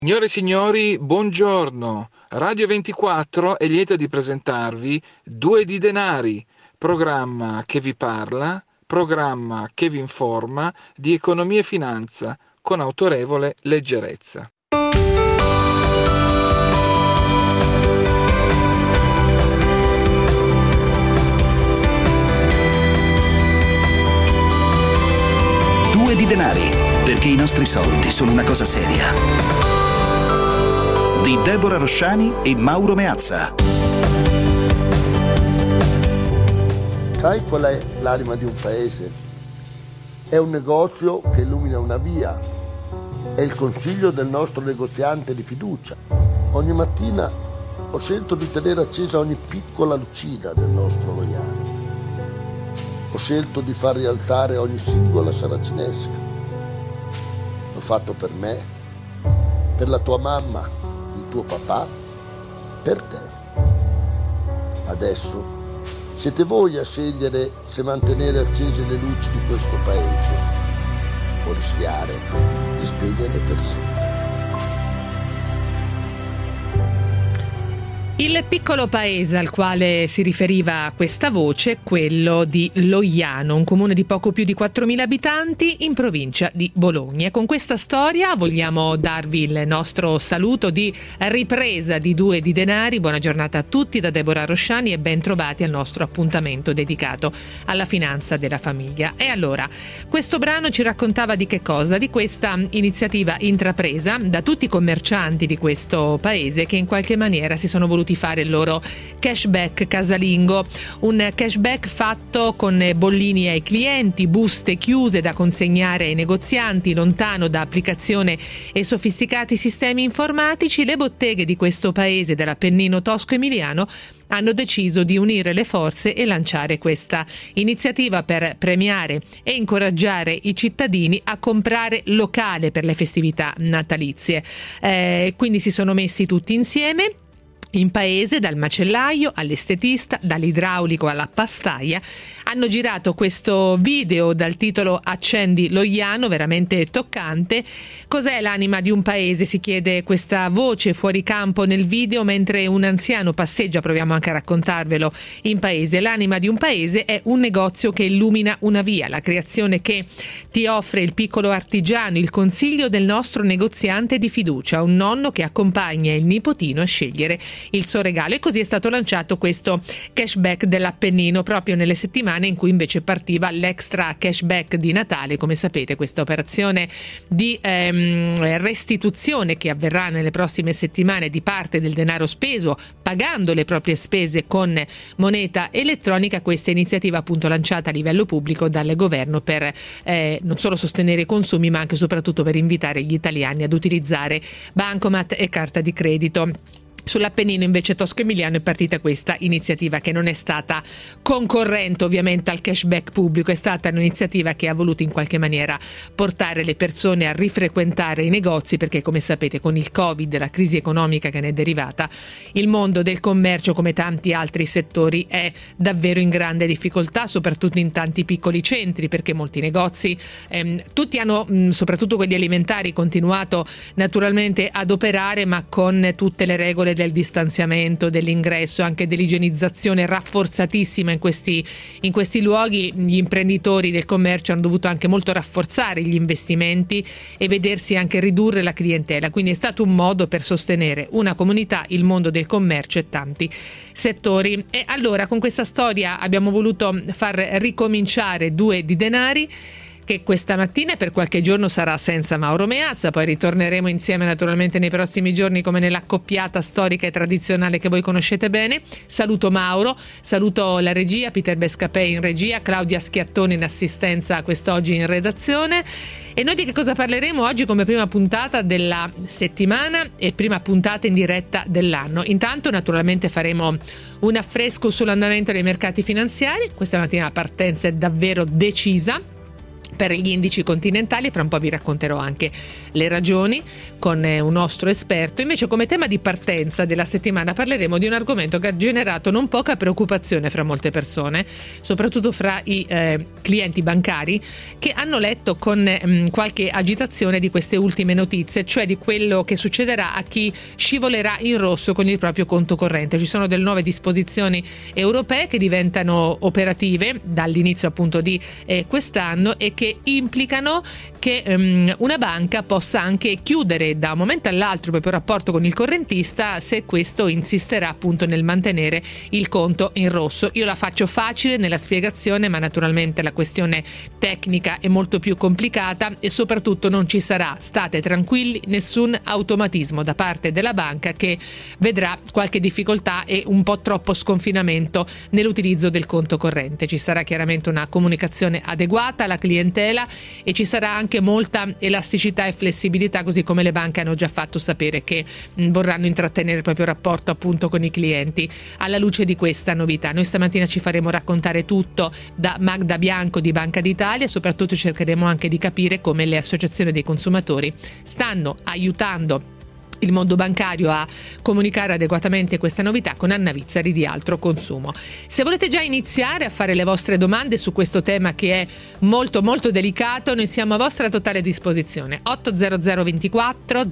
Signore e signori, buongiorno. Radio 24 è lieto di presentarvi Due di Denari, programma che vi parla, programma che vi informa di economia e finanza con autorevole leggerezza. Due di Denari, perché i nostri soldi sono una cosa seria. Di Deborah Rosciani e Mauro Meazza. Sai qual è l'anima di un paese? È un negozio che illumina una via. È il consiglio del nostro negoziante di fiducia. Ogni mattina ho scelto di tenere accesa ogni piccola lucina del nostro Loiano. Ho scelto di far rialzare ogni singola saracinesca. L'ho fatto per me, per la tua mamma, tuo papà, per te. Adesso siete voi a scegliere se mantenere accese le luci di questo paese o rischiare di spegnerle per sempre. Il piccolo paese al quale si riferiva questa voce è quello di Loiano, un comune di poco più di 4.000 abitanti in provincia di Bologna. E con questa storia vogliamo darvi il nostro saluto di ripresa di Due di Denari. Buona giornata a tutti da Deborah Rosciani e ben trovati al nostro appuntamento dedicato alla finanza della famiglia. E allora, questo brano ci raccontava di che cosa? Di questa iniziativa intrapresa da tutti i commercianti di questo paese che in qualche maniera si sono voluti fare il loro cashback casalingo, un cashback fatto con bollini ai clienti, buste chiuse da consegnare ai negozianti, lontano da applicazione e sofisticati sistemi informatici. Le botteghe di questo paese dell'Appennino tosco-emiliano hanno deciso di unire le forze e lanciare questa iniziativa per premiare e incoraggiare i cittadini a comprare locale per le festività natalizie. Quindi si sono messi tutti insieme in paese, dal macellaio all'estetista, dall'idraulico alla pastaia. Hanno girato questo video dal titolo Accendi Loiano, veramente toccante. Cos'è l'anima di un paese? Si chiede questa voce fuori campo nel video mentre un anziano passeggia. Proviamo anche a raccontarvelo in paese. L'anima di un paese è un negozio che illumina una via, la creazione che ti offre il piccolo artigiano, il consiglio del nostro negoziante di fiducia, un nonno che accompagna il nipotino a scegliere il suo regalo. E così è stato lanciato questo cashback dell'Appennino proprio nelle settimane in cui invece partiva l'extra cashback di Natale. Come sapete, questa operazione di restituzione che avverrà nelle prossime settimane di parte del denaro speso pagando le proprie spese con moneta elettronica. Questa iniziativa appunto lanciata a livello pubblico dal governo per non solo sostenere i consumi ma anche e soprattutto per invitare gli italiani ad utilizzare bancomat e carta di credito. Sull'Appennino invece tosco-emiliano è partita questa iniziativa che non è stata concorrente ovviamente al cashback pubblico, è stata un'iniziativa che ha voluto in qualche maniera portare le persone a rifrequentare i negozi, perché come sapete con il Covid, la crisi economica che ne è derivata, il mondo del commercio come tanti altri settori è davvero in grande difficoltà, soprattutto in tanti piccoli centri, perché molti negozi, tutti hanno, soprattutto quelli alimentari, continuato naturalmente ad operare ma con tutte le regole del distanziamento, dell'ingresso, anche dell'igienizzazione rafforzatissima in questi luoghi. Gli imprenditori del commercio hanno dovuto anche molto rafforzare gli investimenti e vedersi anche ridurre la clientela, quindi è stato un modo per sostenere una comunità, il mondo del commercio e tanti settori. E allora con questa storia abbiamo voluto far ricominciare Due di Denari, che questa mattina e per qualche giorno sarà senza Mauro Meazza, poi ritorneremo insieme naturalmente nei prossimi giorni come nell'accoppiata storica e tradizionale che voi conoscete bene. Saluto Mauro, saluto la regia, Peter Bescapè in regia, Claudia Schiattoni in assistenza quest'oggi in redazione. E noi di che cosa parleremo oggi come prima puntata della settimana e prima puntata in diretta dell'anno? Intanto naturalmente faremo un affresco sull'andamento dei mercati finanziari. Questa mattina la partenza è davvero decisa. per gli indici continentali. Fra un po' vi racconterò anche le ragioni con un nostro esperto. Invece, come tema di partenza della settimana parleremo di un argomento che ha generato non poca preoccupazione fra molte persone, soprattutto fra i clienti bancari, che hanno letto con qualche agitazione di queste ultime notizie, cioè di quello che succederà a chi scivolerà in rosso con il proprio conto corrente. Ci sono delle nuove disposizioni europee che diventano operative dall'inizio appunto di quest'anno e che implicano che una banca possa anche chiudere da un momento all'altro il proprio rapporto con il correntista se questo insisterà appunto nel mantenere il conto in rosso. Io la faccio facile nella spiegazione, ma naturalmente la questione tecnica è molto più complicata e soprattutto non ci sarà, state tranquilli, nessun automatismo da parte della banca che vedrà qualche difficoltà e un po' troppo sconfinamento nell'utilizzo del conto corrente. Ci sarà chiaramente una comunicazione adeguata alla clientela e ci sarà anche molta elasticità e flessibilità, così come le banche hanno già fatto sapere che vorranno intrattenere il proprio rapporto appunto con i clienti alla luce di questa novità. Noi stamattina ci faremo raccontare tutto da Magda Bianco di Banca d'Italia e soprattutto cercheremo anche di capire come le associazioni dei consumatori stanno aiutando il mondo bancario a comunicare adeguatamente questa novità con Anna Vizzari di Altro Consumo. Se volete già iniziare a fare le vostre domande su questo tema che è molto molto delicato, noi siamo a vostra totale disposizione. 800 24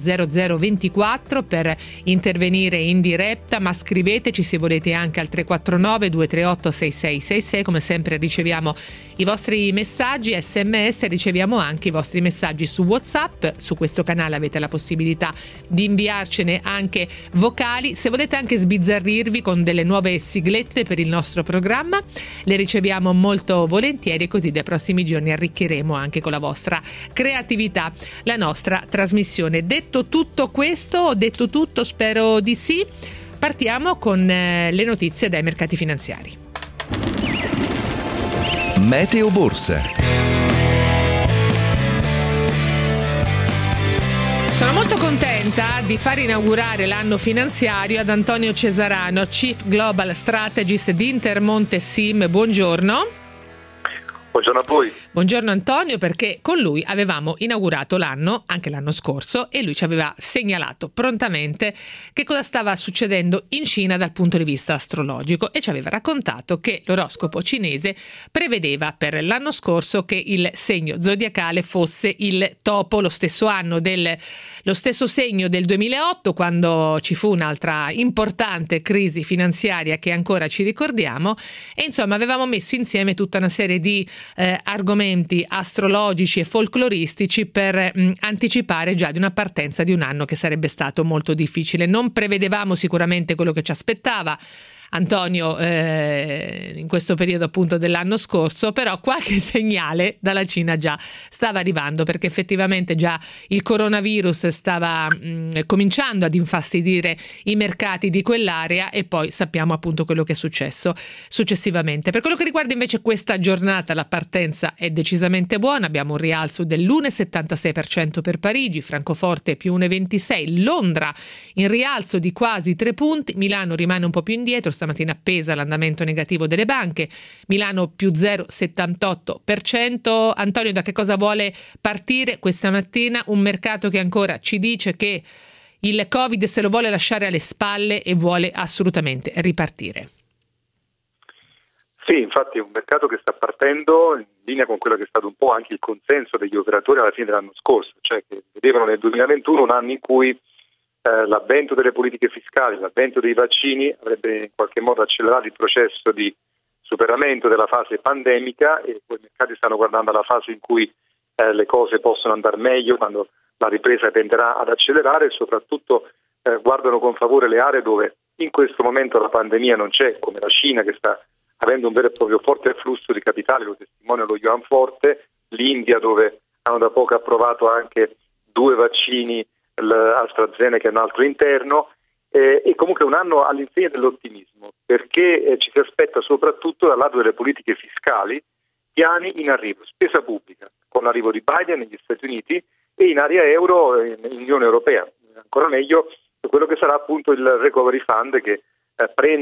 0024 per intervenire in diretta, ma scriveteci se volete anche al 349 238 6666. Come sempre riceviamo i vostri messaggi SMS, riceviamo anche i vostri messaggi su WhatsApp. Su questo canale avete la possibilità di inviarcene anche vocali. Se volete anche sbizzarrirvi con delle nuove siglette per il nostro programma, le riceviamo molto volentieri, e così dai prossimi giorni arricchiremo anche con la vostra creatività la nostra trasmissione. Detto tutto questo, ho detto tutto, spero di sì. Partiamo con le notizie dai mercati finanziari. Meteo Borsa. Sono molto contenta di far inaugurare l'anno finanziario ad Antonio Cesarano, Chief Global Strategist di Intermonte SIM. Buongiorno. Buongiorno a voi. Buongiorno Antonio, perché con lui avevamo inaugurato l'anno, anche l'anno scorso, e lui ci aveva segnalato prontamente che cosa stava succedendo in Cina dal punto di vista astrologico e ci aveva raccontato che l'oroscopo cinese prevedeva per l'anno scorso che il segno zodiacale fosse il topo, lo stesso segno del 2008, quando ci fu un'altra importante crisi finanziaria che ancora ci ricordiamo, e insomma avevamo messo insieme tutta una serie di argomenti astrologici e folcloristici per anticipare già di una partenza di un anno che sarebbe stato molto difficile. Non prevedevamo sicuramente quello che ci aspettava, Antonio, in questo periodo appunto dell'anno scorso, però qualche segnale dalla Cina già stava arrivando, perché effettivamente già il coronavirus stava cominciando ad infastidire i mercati di quell'area, e poi sappiamo appunto quello che è successo successivamente. Per quello che riguarda invece questa giornata, la partenza è decisamente buona. Abbiamo un rialzo dell'1,76% per Parigi, Francoforte più 1,26%, Londra in rialzo di quasi 3 punti, Milano rimane un po' più indietro, stamattina pesa l'andamento negativo delle banche, Milano più 0,78%. Antonio, da che cosa vuole partire questa mattina un mercato che ancora ci dice che il Covid se lo vuole lasciare alle spalle e vuole assolutamente ripartire? Sì, infatti è un mercato che sta partendo in linea con quello che è stato un po' anche il consenso degli operatori alla fine dell'anno scorso, cioè che vedevano nel 2021 un anno in cui l'avvento delle politiche fiscali, l'avvento dei vaccini avrebbe in qualche modo accelerato il processo di superamento della fase pandemica, e poi i mercati stanno guardando alla fase in cui le cose possono andare meglio, quando la ripresa tenderà ad accelerare, e soprattutto guardano con favore le aree dove in questo momento la pandemia non c'è, come la Cina, che sta avendo un vero e proprio forte flusso di capitale, lo testimonia lo Yuan Forte, l'India, dove hanno da poco approvato anche 2 vaccini, l'AstraZeneca e un altro interno, e comunque un anno all'insegna dell'ottimismo, perché ci si aspetta soprattutto dal lato delle politiche fiscali piani in arrivo, spesa pubblica, con l'arrivo di Biden negli Stati Uniti e in area euro in Unione Europea, ancora meglio quello che sarà appunto il Recovery Fund, che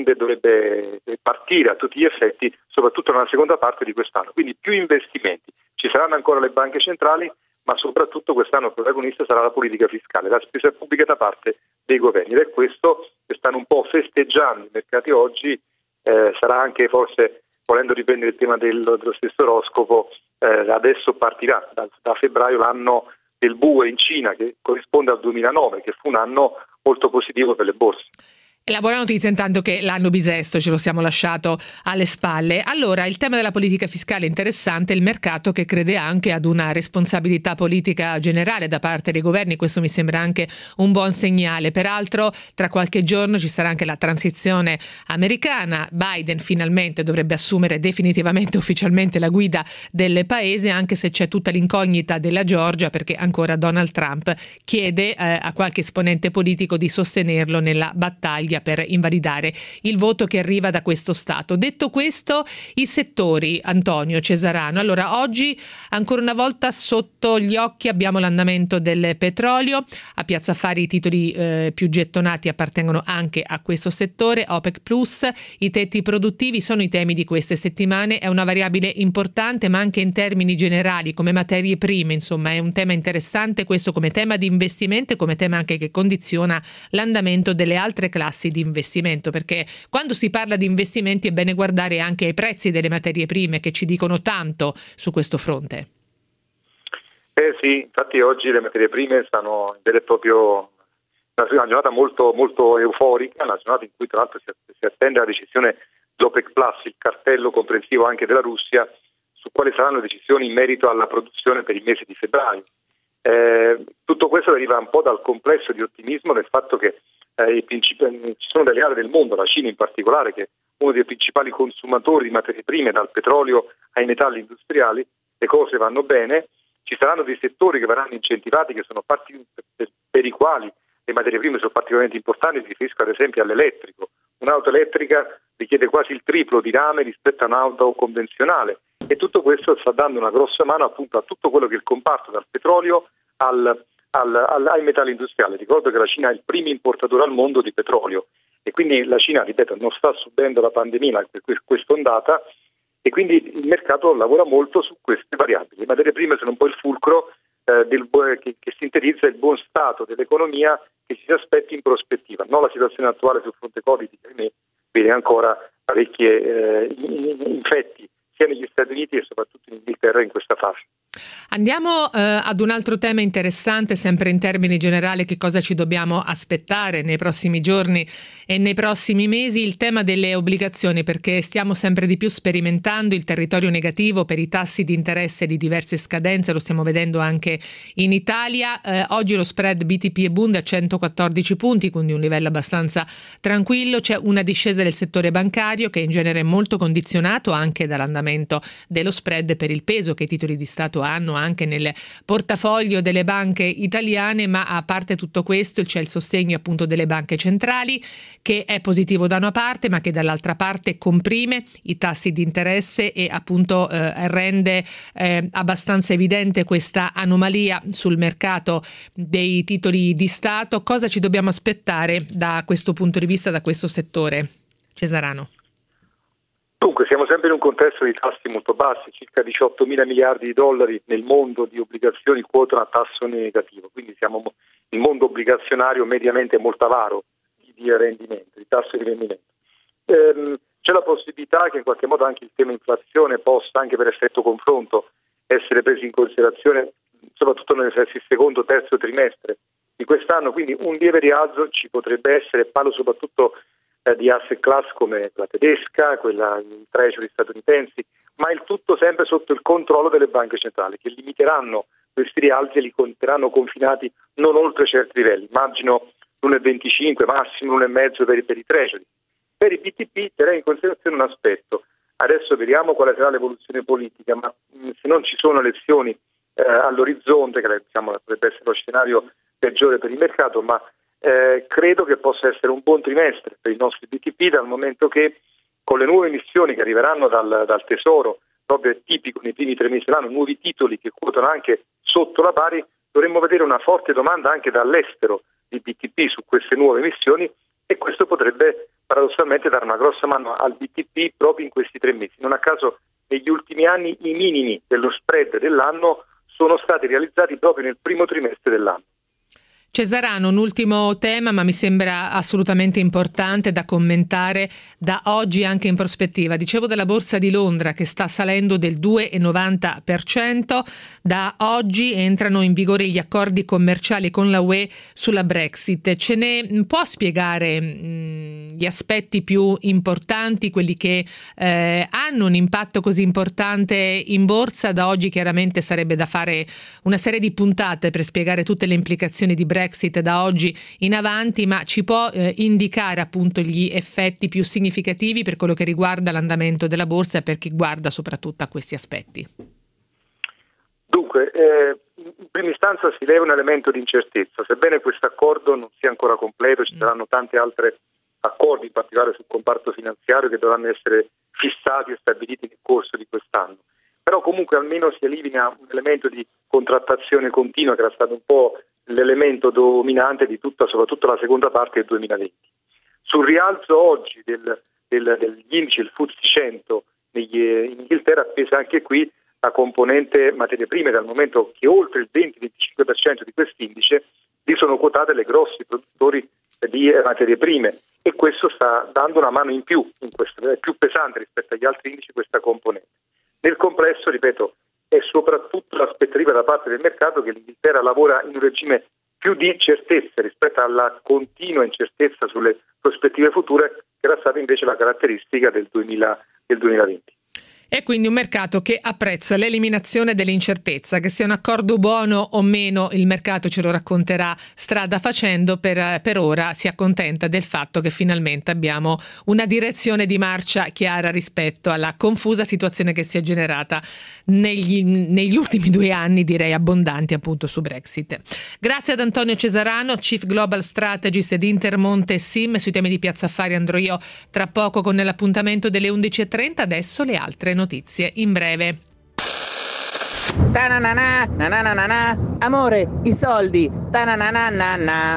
dovrebbe partire a tutti gli effetti soprattutto nella seconda parte di quest'anno, quindi più investimenti, Ci saranno ancora le banche centrali, ma soprattutto quest'anno protagonista sarà la politica fiscale, la spesa pubblica da parte dei governi, ed è questo che stanno un po' festeggiando i mercati oggi. Sarà anche, forse, volendo riprendere il tema dello stesso oroscopo, adesso partirà da febbraio l'anno del bue in Cina, che corrisponde al 2009, che fu un anno molto positivo per le borse. E la buona notizia intanto che l'anno bisesto ce lo siamo lasciato alle spalle. Allora, il tema della politica fiscale è interessante, il mercato che crede anche ad una responsabilità politica generale da parte dei governi, questo mi sembra anche un buon segnale. Peraltro, tra qualche giorno ci sarà anche la transizione americana, Biden finalmente dovrebbe assumere definitivamente, ufficialmente la guida del paese, anche se c'è tutta l'incognita della Georgia, perché ancora Donald Trump chiede a qualche esponente politico di sostenerlo nella battaglia per invalidare il voto che arriva da questo Stato. Detto questo, i settori, Antonio Cesarano. Allora, oggi ancora una volta sotto gli occhi abbiamo l'andamento del petrolio. A Piazza Affari i titoli più gettonati appartengono anche a questo settore. OPEC Plus, i tetti produttivi sono i temi di queste settimane. È una variabile importante, ma anche in termini generali come materie prime, insomma è un tema interessante questo come tema di investimento e come tema anche che condiziona l'andamento delle altre classi di investimento, perché quando si parla di investimenti è bene guardare anche ai prezzi delle materie prime che ci dicono tanto su questo fronte. Sì, infatti oggi le materie prime stanno in vero e proprio una giornata molto, molto euforica, una giornata in cui tra l'altro si attende la decisione dell'OPEC Plus, il cartello comprensivo anche della Russia, su quali saranno le decisioni in merito alla produzione per il mese di febbraio. Tutto questo deriva un po' dal complesso di ottimismo del fatto che ci sono delle aree del mondo, la Cina in particolare, che è uno dei principali consumatori di materie prime, dal petrolio ai metalli industriali, le cose vanno bene, ci saranno dei settori che verranno incentivati, che sono per i quali le materie prime sono particolarmente importanti, mi riferisco ad esempio all'elettrico. Un'auto elettrica richiede quasi il triplo di rame rispetto a un'auto convenzionale, e tutto questo sta dando una grossa mano appunto a tutto quello che è il comparto, dal petrolio ai metalli industriali. Ricordo che la Cina è il primo importatore al mondo di petrolio e quindi la Cina, ripeto, non sta subendo la pandemia, quest'ondata, e quindi il mercato lavora molto su queste variabili. Le materie prime sono un po' il fulcro che sintetizza il buon stato dell'economia che ci si aspetti in prospettiva, non la situazione attuale sul fronte Covid, che ahimè vede ancora parecchie infetti sia negli Stati Uniti e soprattutto in Inghilterra in questa fase. Andiamo ad un altro tema interessante, sempre in termini generali, che cosa ci dobbiamo aspettare nei prossimi giorni e nei prossimi mesi, il tema delle obbligazioni, perché stiamo sempre di più sperimentando il territorio negativo per i tassi di interesse di diverse scadenze, lo stiamo vedendo anche in Italia. Oggi lo spread BTP e Bund a 114 punti, quindi un livello abbastanza tranquillo. C'è una discesa del settore bancario che in genere è molto condizionato anche dall'andamento dello spread per il peso che i titoli di Stato hanno anche nel portafoglio delle banche italiane, ma a parte tutto questo c'è il sostegno appunto delle banche centrali, che è positivo da una parte ma che dall'altra parte comprime i tassi di interesse e appunto rende abbastanza evidente questa anomalia sul mercato dei titoli di Stato. Cosa ci dobbiamo aspettare da questo punto di vista, da questo settore? Cesarano. Dunque, siamo sempre in un contesto di tassi molto bassi, circa 18 mila miliardi di dollari nel mondo di obbligazioni quotano a tasso negativo, quindi siamo il mondo obbligazionario mediamente molto avaro di rendimento, di tasso di rendimento. C'è la possibilità che in qualche modo anche il tema inflazione possa, anche per effetto confronto, essere preso in considerazione soprattutto nel secondo, terzo trimestre di quest'anno, quindi un lieve rialzo ci potrebbe essere, parlo soprattutto di asset class come la tedesca, quella i treasury statunitensi, ma il tutto sempre sotto il controllo delle banche centrali, che limiteranno questi rialzi e li terranno confinati non oltre certi livelli, immagino l'1,25, massimo l'1,5 per i treasury. Per i BTP terrei in considerazione un aspetto: adesso vediamo quale sarà l'evoluzione politica, ma se non ci sono elezioni all'orizzonte, che potrebbe essere lo scenario peggiore per il mercato, ma credo che possa essere un buon trimestre per i nostri BTP, dal momento che con le nuove emissioni che arriveranno dal Tesoro, proprio è tipico nei primi 3 mesi dell'anno, nuovi titoli che quotano anche sotto la pari, dovremmo vedere una forte domanda anche dall'estero di BTP su queste nuove emissioni, e questo potrebbe paradossalmente dare una grossa mano al BTP proprio in questi 3 mesi. Non a caso negli ultimi anni i minimi dello spread dell'anno sono stati realizzati proprio nel primo trimestre dell'anno. Cesarano, un ultimo tema, ma mi sembra assolutamente importante da commentare da oggi anche in prospettiva. Dicevo della Borsa di Londra che sta salendo del 2,90%. Da oggi entrano in vigore gli accordi commerciali con la UE sulla Brexit. Ce ne può spiegare gli aspetti più importanti, quelli che hanno un impatto così importante in borsa? Da oggi chiaramente sarebbe da fare una serie di puntate per spiegare tutte le implicazioni di Brexit da oggi in avanti, ma ci può indicare appunto gli effetti più significativi per quello che riguarda l'andamento della borsa e per chi guarda soprattutto a questi aspetti? Dunque, in prima istanza si leva un elemento di incertezza. Sebbene questo accordo non sia ancora completo, ci saranno tanti altri accordi, in particolare sul comparto finanziario, che dovranno essere fissati e stabiliti nel corso di quest'anno. Però comunque almeno si elimina un elemento di contrattazione continua che era stato un po' l'elemento dominante di soprattutto la seconda parte del 2020. Sul rialzo oggi degli indici, il FTSE 100 in Inghilterra, pesa anche qui la componente materie prime, dal momento che oltre il 20-25% di quest'indice lì sono quotate le grossi produttori di materie prime, e questo sta dando una mano in più, è più pesante rispetto agli altri indici questa componente. Nel complesso, ripeto, è soprattutto l'aspettativa da parte del mercato che l'Inghilterra lavora in un regime più di certezze rispetto alla continua incertezza sulle prospettive future, che era stata invece la caratteristica del 2020. E quindi un mercato che apprezza l'eliminazione dell'incertezza, che sia un accordo buono o meno, il mercato ce lo racconterà strada facendo. Per ora si accontenta del fatto che finalmente abbiamo una direzione di marcia chiara rispetto alla confusa situazione che si è generata negli ultimi 2 anni, direi abbondanti appunto su Brexit. Grazie ad Antonio Cesarano, Chief Global Strategist di Intermonte SIM. Sui temi di Piazza Affari andrò io tra poco con l'appuntamento delle 11.30. Adesso le altre notizie in breve. Ta-na-na-na, na-na-na-na-na. Amore, i soldi. Ta-na-na-na-na-na.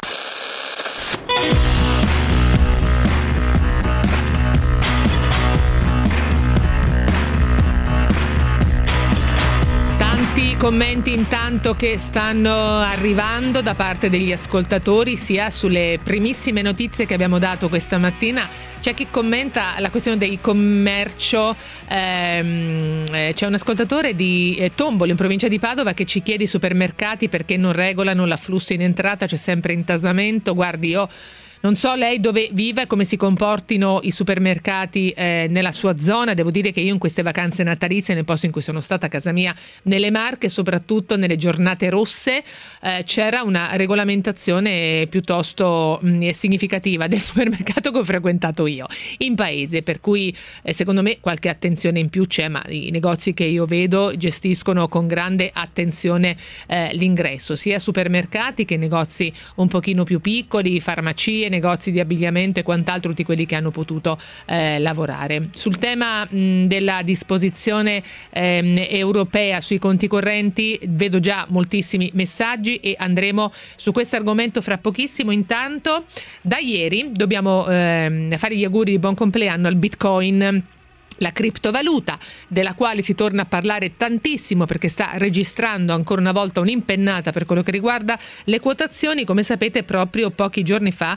Commenti intanto che stanno arrivando da parte degli ascoltatori, sia sulle primissime notizie che abbiamo dato questa mattina. C'è chi commenta la questione del commercio, c'è un ascoltatore di Tombolo in provincia di Padova che ci chiede i supermercati perché non regolano l'afflusso in entrata, c'è sempre intasamento. Guardi, io non so lei dove vive e come si comportino i supermercati nella sua zona. Devo dire che io in queste vacanze natalizie, nel posto in cui sono stata, a casa mia, nelle Marche, soprattutto nelle giornate rosse, c'era una regolamentazione piuttosto significativa del supermercato che ho frequentato io in paese, per cui secondo me qualche attenzione in più c'è, ma i negozi che io vedo gestiscono con grande attenzione l'ingresso, sia supermercati che negozi un pochino più piccoli, farmacie, negozi di abbigliamento e quant'altro, tutti quelli che hanno potuto lavorare. Sul tema della disposizione europea sui conti correnti vedo già moltissimi messaggi e andremo su questo argomento fra pochissimo. Intanto da ieri dobbiamo fare gli auguri di buon compleanno al Bitcoin, la criptovaluta della quale si torna a parlare tantissimo perché sta registrando ancora una volta un'impennata per quello che riguarda le quotazioni. Come sapete, proprio pochi giorni fa,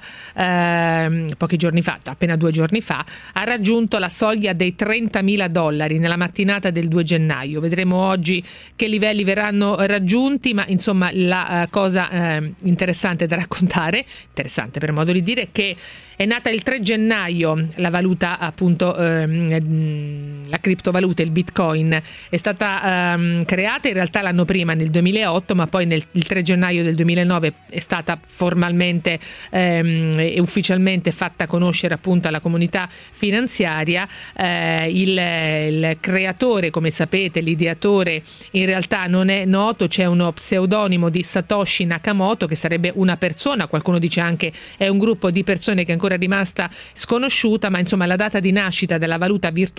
appena 2 giorni fa, ha raggiunto la soglia dei $30.000 nella mattinata del 2 gennaio. Vedremo oggi che livelli verranno raggiunti, ma insomma la cosa interessante da raccontare, interessante per modo di dire, che è nata il 3 gennaio la valuta, appunto la criptovaluta, il Bitcoin, è stata creata in realtà l'anno prima, nel 2008, ma poi il 3 gennaio del 2009 è stata formalmente e ufficialmente fatta conoscere appunto alla comunità finanziaria. Il creatore, come sapete, l'ideatore in realtà non è noto, c'è uno pseudonimo di Satoshi Nakamoto che sarebbe una persona, qualcuno dice anche è un gruppo di persone che è ancora rimasta sconosciuta, ma insomma la data di nascita della valuta virtuale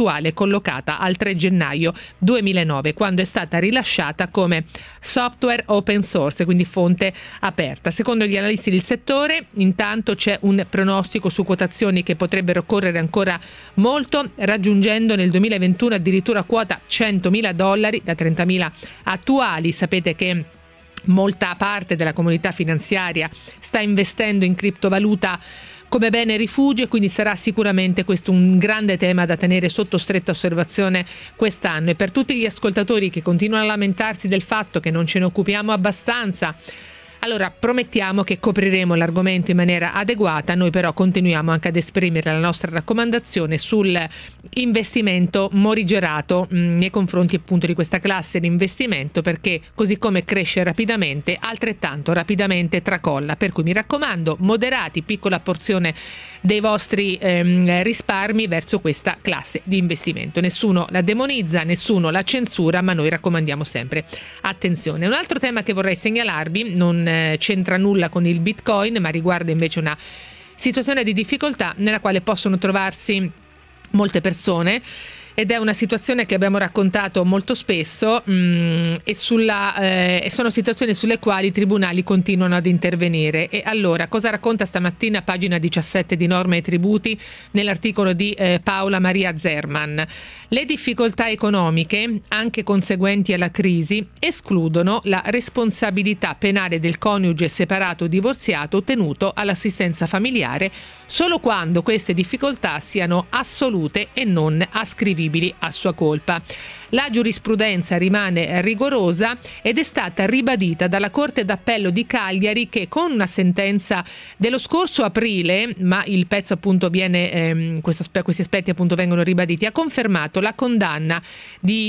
attuale collocata al 3 gennaio 2009, quando è stata rilasciata come software open source, quindi fonte aperta. Secondo gli analisti del settore, intanto c'è un pronostico su quotazioni che potrebbero correre ancora molto, raggiungendo nel 2021 addirittura quota $100.000 da 30.000 attuali. Sapete che molta parte della comunità finanziaria sta investendo in criptovaluta come bene rifugio, e quindi sarà sicuramente questo un grande tema da tenere sotto stretta osservazione quest'anno. E per tutti gli ascoltatori che continuano a lamentarsi del fatto che non ce ne occupiamo abbastanza, allora promettiamo che copriremo l'argomento in maniera adeguata. Noi però continuiamo anche ad esprimere la nostra raccomandazione sul investimento morigerato nei confronti appunto di questa classe di investimento, perché così come cresce rapidamente, altrettanto rapidamente tracolla. Per cui mi raccomando, moderati, piccola porzione dei vostri risparmi verso questa classe di investimento. Nessuno la demonizza, nessuno la censura, ma noi raccomandiamo sempre attenzione. Un altro tema che vorrei segnalarvi non c'entra nulla con il Bitcoin, ma riguarda invece una situazione di difficoltà nella quale possono trovarsi molte persone, ed è una situazione che abbiamo raccontato molto spesso e sono situazioni sulle quali i tribunali continuano ad intervenire. E allora, cosa racconta stamattina pagina 17 di Norme e Tributi nell'articolo di Paola Maria Zerman? Le difficoltà economiche, anche conseguenti alla crisi, escludono la responsabilità penale del coniuge separato o divorziato tenuto all'assistenza familiare solo quando queste difficoltà siano assolute e non ascrivibili a sua colpa. La giurisprudenza rimane rigorosa ed è stata ribadita dalla Corte d'Appello di Cagliari, che con una sentenza dello scorso aprile, ma il pezzo appunto viene questi aspetti appunto vengono ribaditi, ha confermato la condanna di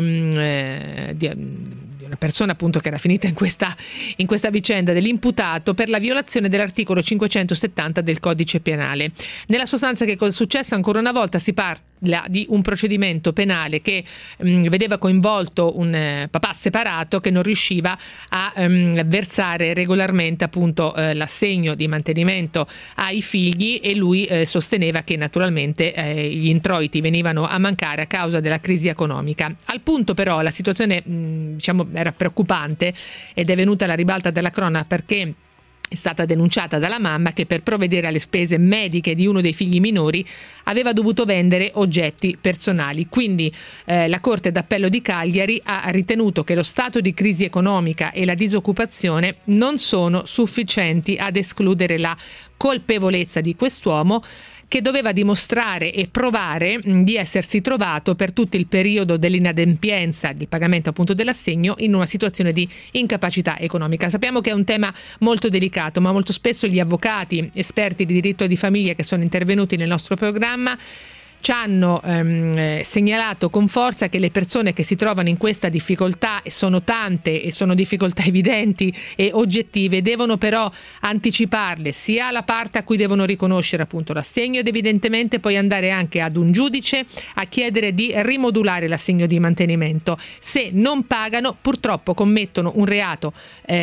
una persona appunto che era finita in questa vicenda, dell'imputato per la violazione dell'articolo 570 del Codice Penale. Nella sostanza, che cosa è successo? Ancora una volta si parla di un procedimento penale che vedeva coinvolto un papà separato che non riusciva a versare regolarmente appunto l'assegno di mantenimento ai figli, e lui sosteneva che naturalmente gli introiti venivano a mancare a causa della crisi economica. Al punto però la situazione era preoccupante ed è venuta alla ribalta della cronaca, perché è stata denunciata dalla mamma che per provvedere alle spese mediche di uno dei figli minori aveva dovuto vendere oggetti personali. Quindi la Corte d'Appello di Cagliari ha ritenuto che lo stato di crisi economica e la disoccupazione non sono sufficienti ad escludere la colpevolezza di quest'uomo, che doveva dimostrare e provare di essersi trovato per tutto il periodo dell'inadempienza di pagamento appunto dell'assegno in una situazione di incapacità economica. Sappiamo che è un tema molto delicato, ma molto spesso gli avvocati esperti di diritto di famiglia che sono intervenuti nel nostro programma ci hanno segnalato con forza che le persone che si trovano in questa difficoltà, e sono tante e sono difficoltà evidenti e oggettive, devono però anticiparle sia alla parte a cui devono riconoscere appunto l'assegno, ed evidentemente poi andare anche ad un giudice a chiedere di rimodulare l'assegno di mantenimento. Se non pagano, purtroppo commettono un reato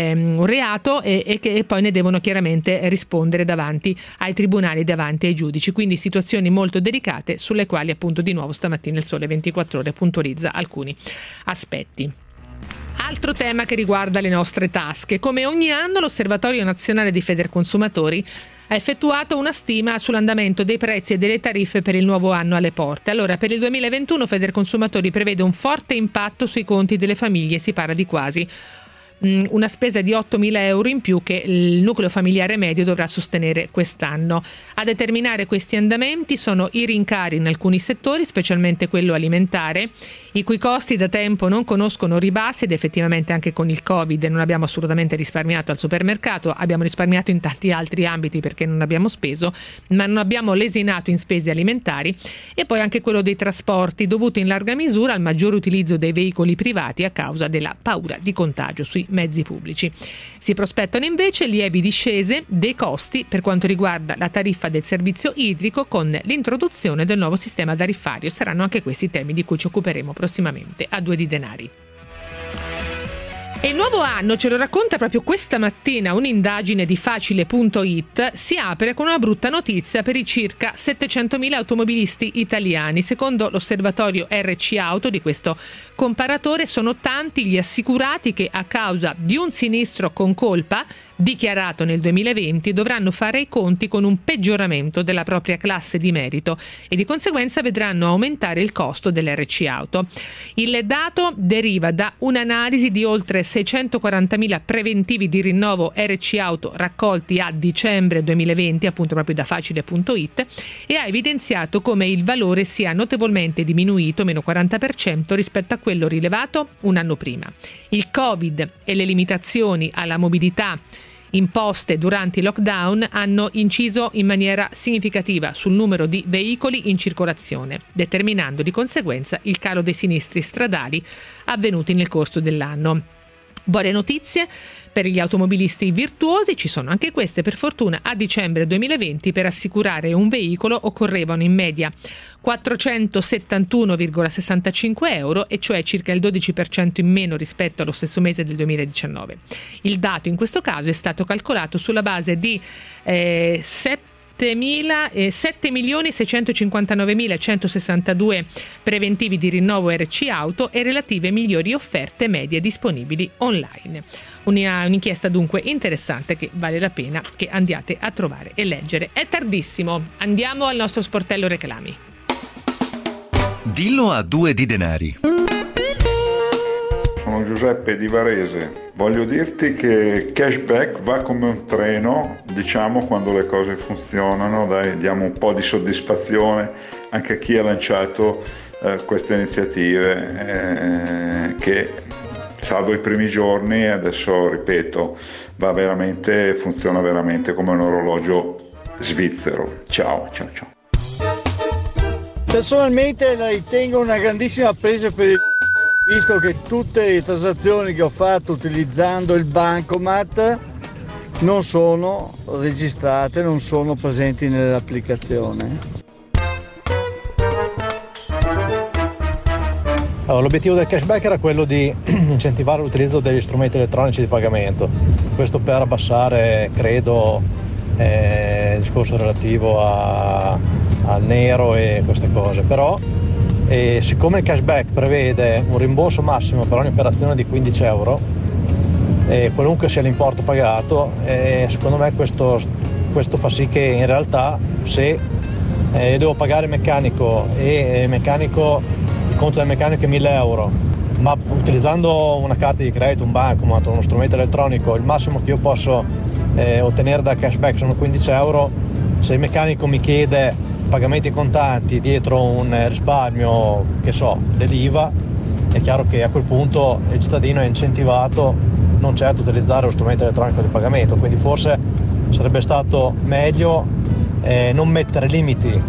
e che poi ne devono chiaramente rispondere davanti ai tribunali, davanti ai giudici. Quindi situazioni molto delicate, sulle quali appunto di nuovo stamattina il Sole 24 Ore puntualizza alcuni aspetti. Altro tema che riguarda le nostre tasche. Come ogni anno l'Osservatorio Nazionale di Federconsumatori ha effettuato una stima sull'andamento dei prezzi e delle tariffe per il nuovo anno alle porte. Allora, per il 2021 Federconsumatori prevede un forte impatto sui conti delle famiglie, si parla di quasi una spesa di 8.000 euro in più che il nucleo familiare medio dovrà sostenere quest'anno. A determinare questi andamenti sono i rincari in alcuni settori, specialmente quello alimentare, i cui costi da tempo non conoscono ribassi, ed effettivamente anche con il Covid non abbiamo assolutamente risparmiato al supermercato, abbiamo risparmiato in tanti altri ambiti perché non abbiamo speso, ma non abbiamo lesinato in spese alimentari. E poi anche quello dei trasporti, dovuto in larga misura al maggior utilizzo dei veicoli privati a causa della paura di contagio sui mezzi pubblici. Si prospettano invece lievi discese dei costi per quanto riguarda la tariffa del servizio idrico, con l'introduzione del nuovo sistema tariffario. Saranno anche questi temi di cui ci occuperemo prossimamente a Due di Denari. E il nuovo anno, ce lo racconta proprio questa mattina un'indagine di Facile.it, si apre con una brutta notizia per i circa 700.000 automobilisti italiani. Secondo l'osservatorio RC Auto di questo comparatore, sono tanti gli assicurati che a causa di un sinistro con colpa dichiarato nel 2020 dovranno fare i conti con un peggioramento della propria classe di merito e di conseguenza vedranno aumentare il costo dell'RC Auto. Il dato deriva da un'analisi di oltre 640.000 preventivi di rinnovo RC Auto raccolti a dicembre 2020, appunto proprio da Facile.it, e ha evidenziato come il valore sia notevolmente diminuito, meno 40%, rispetto a quello rilevato un anno prima. Il Covid e le limitazioni alla mobilità imposte durante il lockdown hanno inciso in maniera significativa sul numero di veicoli in circolazione, determinando di conseguenza il calo dei sinistri stradali avvenuti nel corso dell'anno. Buone notizie per gli automobilisti virtuosi, ci sono anche queste per fortuna. A dicembre 2020 per assicurare un veicolo occorrevano in media 471,65 euro, e cioè circa il 12% in meno rispetto allo stesso mese del 2019. Il dato in questo caso è stato calcolato sulla base di 7.659.162 preventivi di rinnovo RC Auto e relative migliori offerte medie disponibili online. Un'inchiesta dunque interessante che vale la pena che andiate a trovare e leggere. È tardissimo, andiamo al nostro sportello reclami. Dillo a 2 di denari. Sono Giuseppe di Varese. Voglio dirti che cashback va come un treno, diciamo, quando le cose funzionano, dai, diamo un po' di soddisfazione anche a chi ha lanciato queste iniziative che, salvo i primi giorni, adesso ripeto, funziona veramente come un orologio svizzero. Ciao. Personalmente la ritengo una grandissima presa per il visto che tutte le transazioni che ho fatto utilizzando il bancomat non sono registrate, non sono presenti nell'applicazione. Allora, l'obiettivo del cashback era quello di incentivare l'utilizzo degli strumenti elettronici di pagamento, questo per abbassare, credo, il discorso relativo al nero e queste cose, però siccome il cashback prevede un rimborso massimo per ogni operazione di 15 euro, qualunque sia l'importo pagato, secondo me questo fa sì che in realtà, se devo pagare il meccanico e il conto del meccanico è 1.000 euro, ma utilizzando una carta di credito, un bancomat, uno strumento elettronico, il massimo che io posso ottenere da cashback sono 15 euro, se il meccanico mi chiede pagamenti contanti dietro un risparmio, che so, dell'IVA, è chiaro che a quel punto il cittadino è incentivato non certo a utilizzare lo strumento elettronico di pagamento, quindi forse sarebbe stato meglio non mettere limiti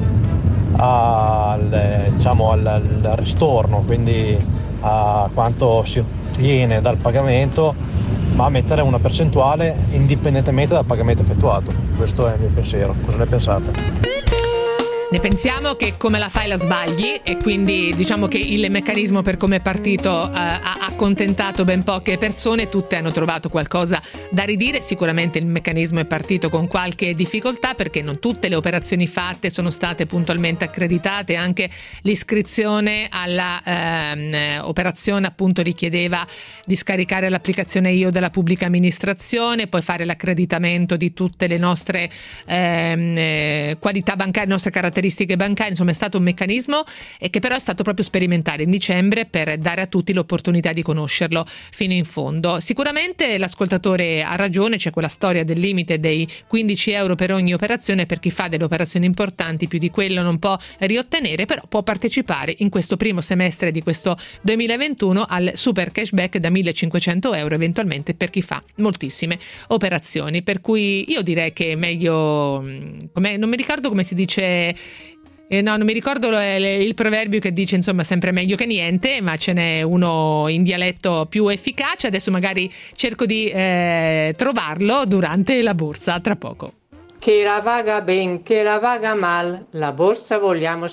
al ristorno, quindi a quanto si ottiene dal pagamento, ma mettere una percentuale indipendentemente dal pagamento effettuato. Questo è il mio pensiero. Cosa ne pensate? Ne pensiamo che come la fai la sbagli, e quindi diciamo che il meccanismo, per come è partito, ha accontentato ben poche persone, tutte hanno trovato qualcosa da ridire. Sicuramente il meccanismo è partito con qualche difficoltà, perché non tutte le operazioni fatte sono state puntualmente accreditate, anche l'iscrizione alla operazione appunto richiedeva di scaricare l'applicazione IO della pubblica amministrazione, poi fare l'accreditamento di tutte le nostre qualità bancarie, le nostre caratteristiche bancarie. Insomma, è stato un meccanismo che però è stato proprio sperimentale in dicembre, per dare a tutti l'opportunità di conoscerlo fino in fondo. Sicuramente l'ascoltatore ha ragione, c'è quella storia del limite dei 15 euro per ogni operazione, per chi fa delle operazioni importanti più di quello non può riottenere, però può partecipare in questo primo semestre di questo 2021 al super cashback da 1.500 euro, eventualmente per chi fa moltissime operazioni, per cui io direi che è meglio, non mi ricordo come si dice. No, non mi ricordo il proverbio che dice insomma sempre meglio che niente, ma ce n'è uno in dialetto più efficace. Adesso magari cerco di trovarlo durante la borsa, tra poco. Che la vaga ben, che la vaga mal, la borsa vogliamo...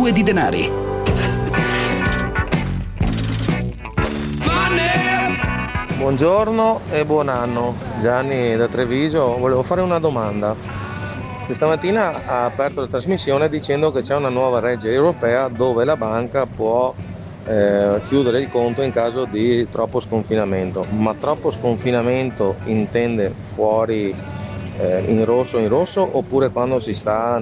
Due di denari. Buongiorno e buon anno. Gianni da Treviso. Volevo fare una domanda. Questa mattina ha aperto la trasmissione dicendo che c'è una nuova legge europea dove la banca può chiudere il conto in caso di troppo sconfinamento. Ma troppo sconfinamento intende fuori in rosso oppure quando si sta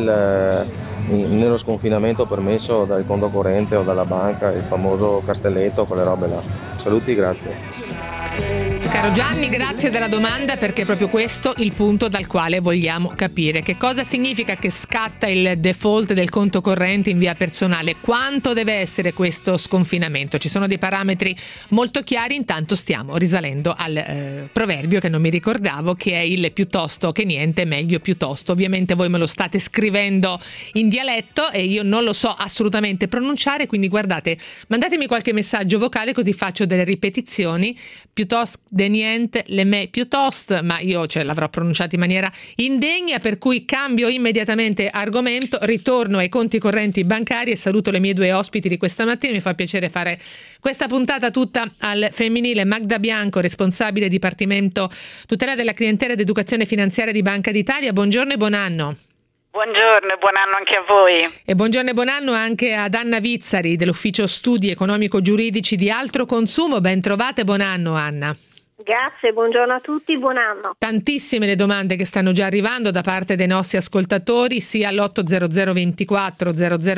nello sconfinamento permesso dal conto corrente o dalla banca, il famoso castelletto, quelle robe là. Saluti, grazie. Caro Gianni, grazie della domanda, perché è proprio questo il punto dal quale vogliamo capire che cosa significa che scatta il default del conto corrente in via personale, quanto deve essere questo sconfinamento. Ci sono dei parametri molto chiari, intanto stiamo risalendo al proverbio che non mi ricordavo, che è il piuttosto che niente, meglio piuttosto. Ovviamente voi me lo state scrivendo in dialetto e io non lo so assolutamente pronunciare, quindi guardate, mandatemi qualche messaggio vocale così faccio delle ripetizioni. Piuttosto de niente, le me piuttosto, ma io l'avrò pronunciato in maniera indegna, per cui cambio immediatamente argomento, ritorno ai conti correnti bancari e saluto le mie due ospiti di questa mattina. Mi fa piacere fare questa puntata tutta al femminile. Magda Bianco, responsabile Dipartimento Tutela della Clientela ed Educazione Finanziaria di Banca d'Italia. Buongiorno e buon anno. Buongiorno e buon anno anche a voi. E buongiorno e buon anno anche ad Anna Vizzari dell'Ufficio Studi Economico-Giuridici di Altro Consumo. Ben trovate, buon anno Anna. Grazie, buongiorno a tutti, buon anno. Tantissime le domande che stanno già arrivando da parte dei nostri ascoltatori, sia all'800 24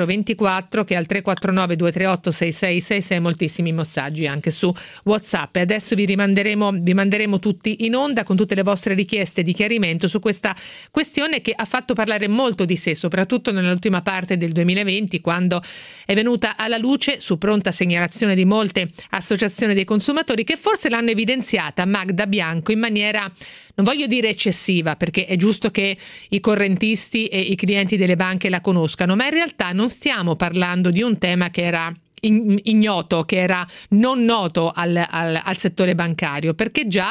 0024 che al 349 238 6666, moltissimi messaggi anche su WhatsApp. E adesso vi manderemo tutti in onda con tutte le vostre richieste di chiarimento su questa questione che ha fatto parlare molto di sé, soprattutto nell'ultima parte del 2020, quando è venuta alla luce, su pronta segnalazione di molte associazioni dei consumatori, che forse l'hanno evidenziata Magda Bianco in maniera, non voglio dire eccessiva, perché è giusto che i correntisti e i clienti delle banche la conoscano, ma in realtà non stiamo parlando di un tema che era ignoto, che era non noto al settore bancario, perché già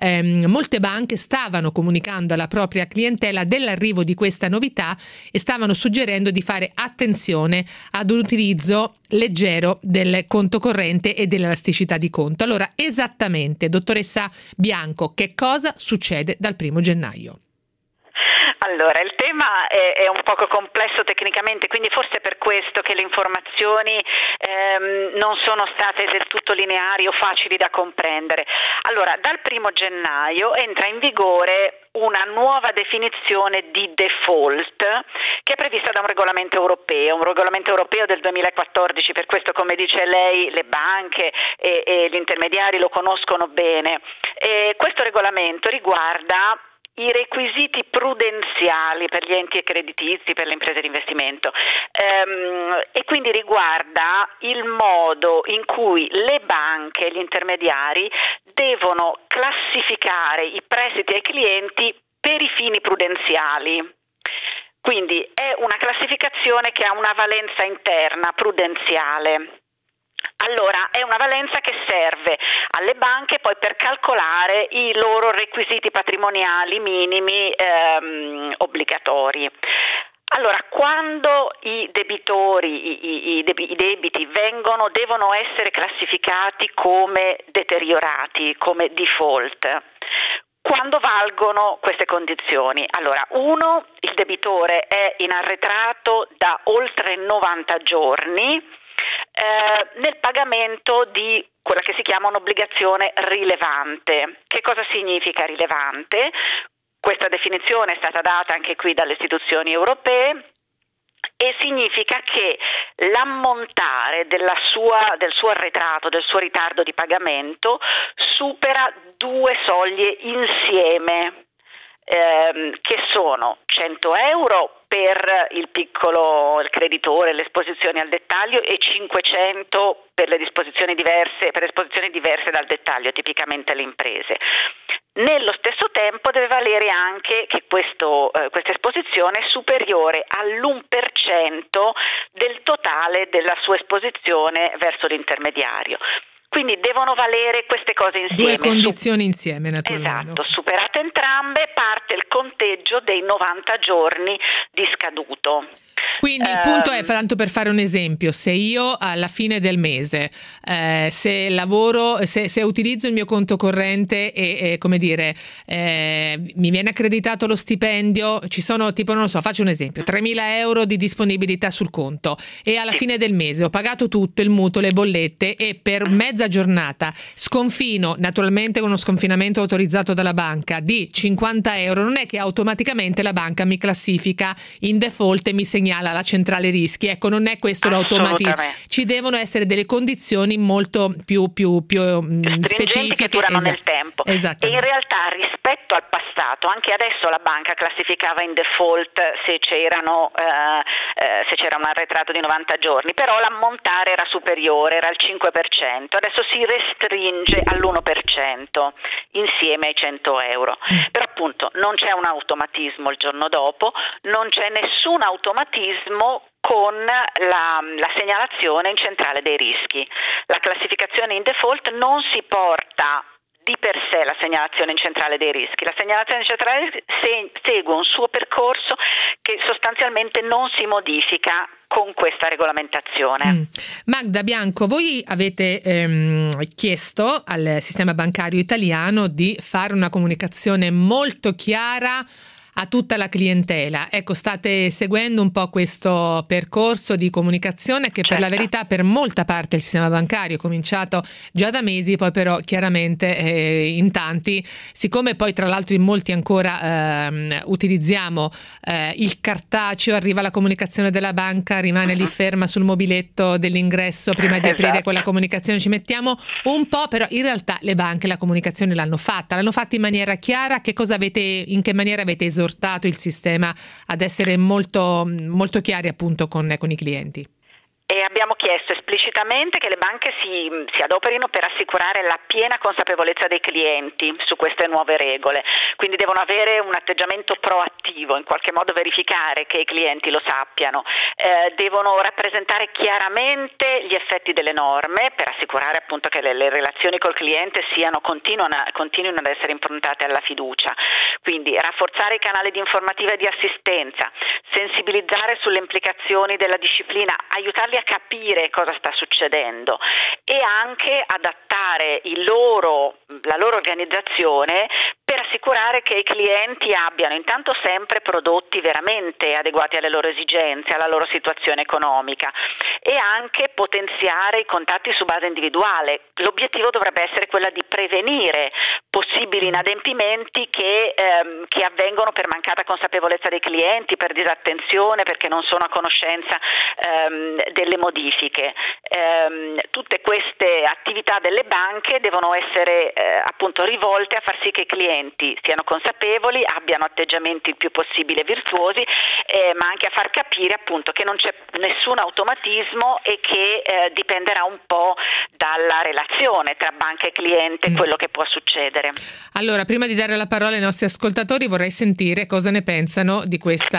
molte banche stavano comunicando alla propria clientela dell'arrivo di questa novità e stavano suggerendo di fare attenzione ad un utilizzo leggero del conto corrente e dell'elasticità di conto. Allora, esattamente, dottoressa Bianco, che cosa succede dal 1° gennaio? Allora, il tema è un poco complesso tecnicamente, quindi forse è per questo che le informazioni non sono state del tutto lineari o facili da comprendere. Allora, dal 1° gennaio entra in vigore una nuova definizione di default che è prevista da un regolamento europeo del 2014, per questo, come dice lei, le banche e gli intermediari lo conoscono bene. Questo regolamento riguarda i requisiti prudenziali per gli enti creditizi, per le imprese di investimento, e quindi riguarda il modo in cui le banche e gli intermediari devono classificare i prestiti ai clienti per i fini prudenziali. Quindi è una classificazione che ha una valenza interna prudenziale. Allora, è una valenza che serve alle banche poi per calcolare i loro requisiti patrimoniali minimi obbligatori. Allora, quando i debitori, i debiti devono essere classificati come deteriorati, come default, quando valgono queste condizioni? Allora, 1, il debitore è in arretrato da oltre 90 giorni, nel pagamento di quella che si chiama un'obbligazione rilevante. Che cosa significa rilevante? Questa definizione è stata data anche qui dalle istituzioni europee e significa che l'ammontare del suo arretrato, del suo ritardo di pagamento supera 2 soglie insieme, che sono 100 euro per il creditore, le esposizioni al dettaglio, e 500 per le esposizioni diverse dal dettaglio, tipicamente le imprese. Nello stesso tempo deve valere anche che questa esposizione è superiore all'1% del totale della sua esposizione verso l'intermediario. Quindi devono valere queste cose insieme. 2 condizioni insieme, naturalmente. Esatto, superate entrambe, parte il conteggio dei 90 giorni di scaduto. Quindi il punto è, tanto per fare un esempio, se io alla fine del mese se lavoro, se utilizzo il mio conto corrente e come dire mi viene accreditato lo stipendio, ci sono tipo, non lo so, faccio un esempio, 3.000 euro di disponibilità sul conto e alla fine del mese ho pagato tutto, il mutuo, le bollette, e per mezza giornata sconfino, naturalmente con uno sconfinamento autorizzato dalla banca, di 50 euro, non è che automaticamente la banca mi classifica in default e mi segnala la centrale rischi. Ecco, non è questo l'automatismo. Ci devono essere delle condizioni molto più specifiche che durano nel tempo. E in realtà rispetto al passato, anche adesso la banca classificava in default se c'era un arretrato di 90 giorni, però l'ammontare era superiore, era il 5%, adesso si restringe all'1% insieme ai 100 euro. Però appunto non c'è un automatismo il giorno dopo, non c'è nessun automatismo con la segnalazione in centrale dei rischi. La classificazione in default non si porta di per sé la segnalazione in centrale dei rischi. La segnalazione in centrale dei rischi segue un suo percorso che sostanzialmente non si modifica con questa regolamentazione. Magda Bianco, voi avete chiesto al sistema bancario italiano di fare una comunicazione molto chiara a tutta la clientela. Ecco, state seguendo un po' questo percorso di comunicazione che per la verità per molta parte del sistema bancario è cominciato già da mesi, poi però chiaramente in tanti, siccome poi tra l'altro in molti ancora utilizziamo il cartaceo, arriva la comunicazione della banca, rimane lì ferma sul mobiletto dell'ingresso prima di aprire quella comunicazione, ci mettiamo un po', però in realtà le banche la comunicazione l'hanno fatta in maniera chiara. In che maniera avete esortato il sistema ad essere molto, molto chiari appunto con i clienti? E abbiamo chiesto esplicitamente che le banche si adoperino per assicurare la piena consapevolezza dei clienti su queste nuove regole, quindi devono avere un atteggiamento proattivo, in qualche modo verificare che i clienti lo sappiano, devono rappresentare chiaramente gli effetti delle norme per assicurare appunto che le relazioni col cliente continuino ad essere improntate alla fiducia, quindi rafforzare i canali di informativa e di assistenza, sensibilizzare sulle implicazioni della disciplina, aiutarli a capire cosa sta succedendo e anche adattare la loro organizzazione per assicurare che i clienti abbiano intanto sempre prodotti veramente adeguati alle loro esigenze, alla loro situazione economica, e anche potenziare i contatti su base individuale. L'obiettivo dovrebbe essere quello di prevenire possibili inadempimenti che avvengono per mancata consapevolezza dei clienti, per disattenzione, perché non sono a conoscenza delle modifiche. Tutte queste attività delle banche devono essere appunto rivolte a far sì che i clienti siano consapevoli, abbiano atteggiamenti il più possibile virtuosi, ma anche a far capire appunto che non c'è nessun automatismo e che dipenderà un po' dalla relazione tra banca e cliente quello che può succedere. Allora, prima di dare la parola ai nostri ascoltatori, vorrei sentire cosa ne pensano di questo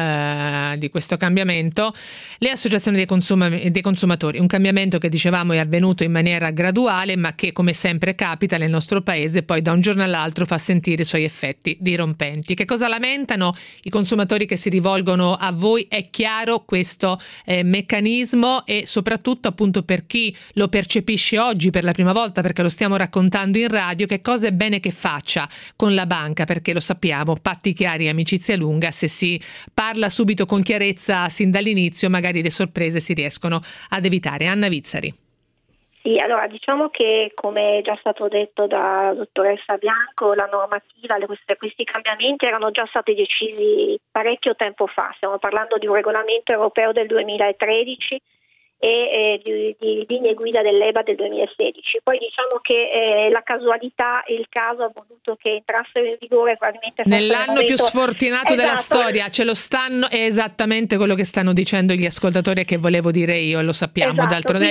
cambiamento le associazioni dei consumatori. Un cambiamento che dicevamo è avvenuto in maniera graduale, ma che come sempre capita nel nostro paese poi da un giorno all'altro fa sentire i suoi effetti dirompenti. Che cosa lamentano i consumatori che si rivolgono a voi? È chiaro questo meccanismo, e soprattutto appunto per chi lo percepisce oggi per la prima volta, perché lo stiamo raccontando in radio, che cosa è bene che faccia con la banca, perché lo sappiamo, patti chiari, amicizia lunga, se si parla subito con chiarezza sin dall'inizio magari le sorprese si riescono ad evitare. Anna Vizzari. Sì, allora diciamo che, come è già stato detto da dottoressa Bianco, la normativa, questi cambiamenti erano già stati decisi parecchio tempo fa. Stiamo parlando di un regolamento europeo del 2013 e di linee guida dell'EBA del 2016. Poi diciamo che la casualità e il caso ha voluto che entrassero in vigore probabilmente nell'anno più sfortunato della storia. Ce lo stanno, è esattamente quello che stanno dicendo gli ascoltatori e che volevo dire io, lo sappiamo.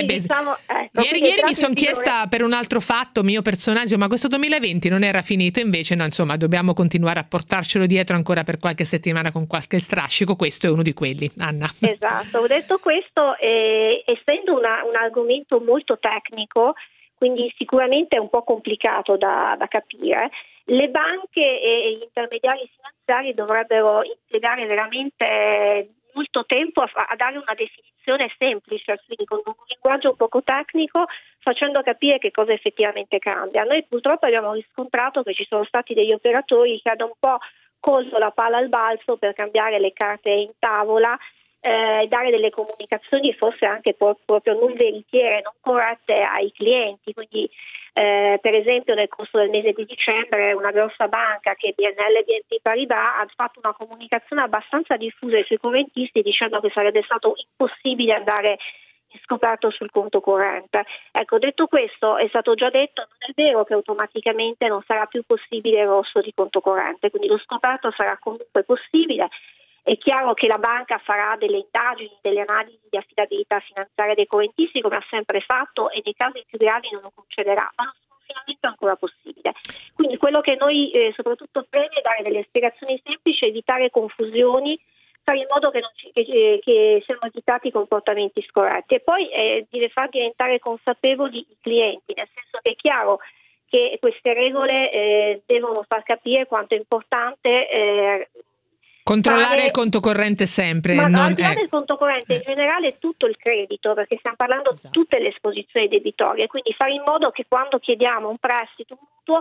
Ieri mi sono chiesta per un altro fatto mio personaggio, ma questo 2020 non era finito? Invece no, insomma, dobbiamo continuare a portarcelo dietro ancora per qualche settimana con qualche strascico. Questo è uno di quelli, Anna. Esatto, ho detto questo, essendo un argomento molto tecnico, quindi sicuramente è un po' complicato da capire, Le banche e gli intermediari finanziari dovrebbero impiegare veramente molto tempo a dare una definizione semplice, quindi con un linguaggio poco tecnico, facendo capire che cosa effettivamente cambia. Noi purtroppo abbiamo riscontrato che ci sono stati degli operatori che hanno un po' colto la palla al balzo per cambiare le carte in tavola, dare delle comunicazioni forse anche proprio non veritiere, non corrette ai clienti. Quindi per esempio nel corso del mese di dicembre una grossa banca che è BNL BNP Paribas ha fatto una comunicazione abbastanza diffusa ai suoi correntisti dicendo che sarebbe stato impossibile andare in scoperto sul conto corrente. Ecco, detto questo, è stato già detto, non è vero che automaticamente non sarà più possibile il rosso di conto corrente, quindi lo scoperto sarà comunque possibile. È chiaro che la banca farà delle indagini, delle analisi di affidabilità finanziaria dei correntisti, come ha sempre fatto, e nei casi più gravi non lo concederà, ma lo sconfinamento è ancora possibile. Quindi quello che noi soprattutto preme è dare delle spiegazioni semplici, evitare confusioni, fare in modo che siano evitati comportamenti scorretti, e poi deve far diventare consapevoli i clienti, nel senso che è chiaro che queste regole devono far capire quanto è importante controllare il conto corrente sempre. Ma al di là del conto corrente, in generale tutto il credito, perché stiamo parlando di tutte le esposizioni debitorie, quindi fare in modo che quando chiediamo un prestito mutuo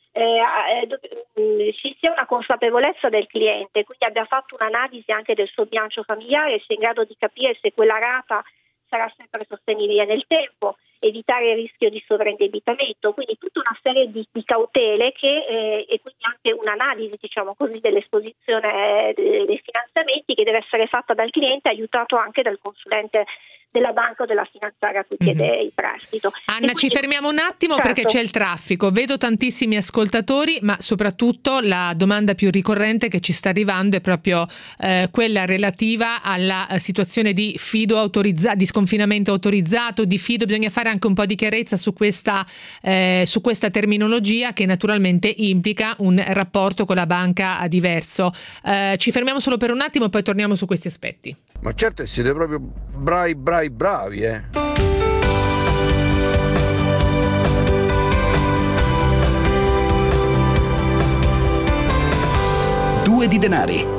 ci sia una consapevolezza del cliente, quindi abbia fatto un'analisi anche del suo bilancio familiare, sia in grado di capire se quella rata sarà sempre sostenibile nel tempo, evitare il rischio di sovraindebitamento, quindi tutta una serie di cautele e quindi anche un'analisi, diciamo così, dell'esposizione dei finanziamenti che deve essere fatta dal cliente, aiutato anche dal consulente della banca o della finanziaria a cui chiede il prestito. Anna, quindi, ci fermiamo un attimo, certo, perché c'è il traffico. Vedo tantissimi ascoltatori, ma soprattutto la domanda più ricorrente che ci sta arrivando è proprio quella relativa alla situazione di fido autorizzato, di sconfinamento autorizzato, di fido. Bisogna fare anche un po' di chiarezza su questa terminologia, che naturalmente implica un rapporto con la banca diverso. Ci fermiamo solo per un attimo e poi torniamo su questi aspetti. Ma certo, siete proprio bravi, eh. Due di denari.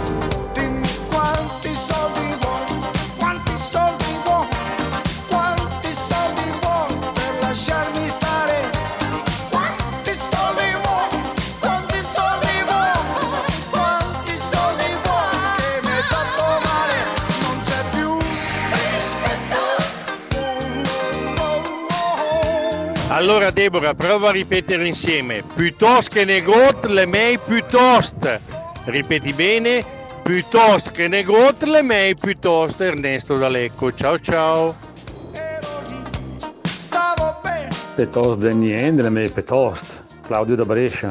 Allora Deborah, prova a ripetere insieme. Piuttosto che negot, le mei piuttosto. Ripeti bene. Piuttosto che negot, le mei piuttosto. Ernesto D'Alecco. Ciao ciao. Piuttosto de niente, le mie piuttosto. Claudio da Brescia.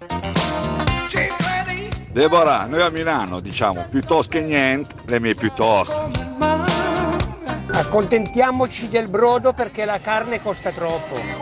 Deborah, noi a Milano diciamo piuttosto che niente, le mie piuttosto. Accontentiamoci del brodo perché la carne costa troppo.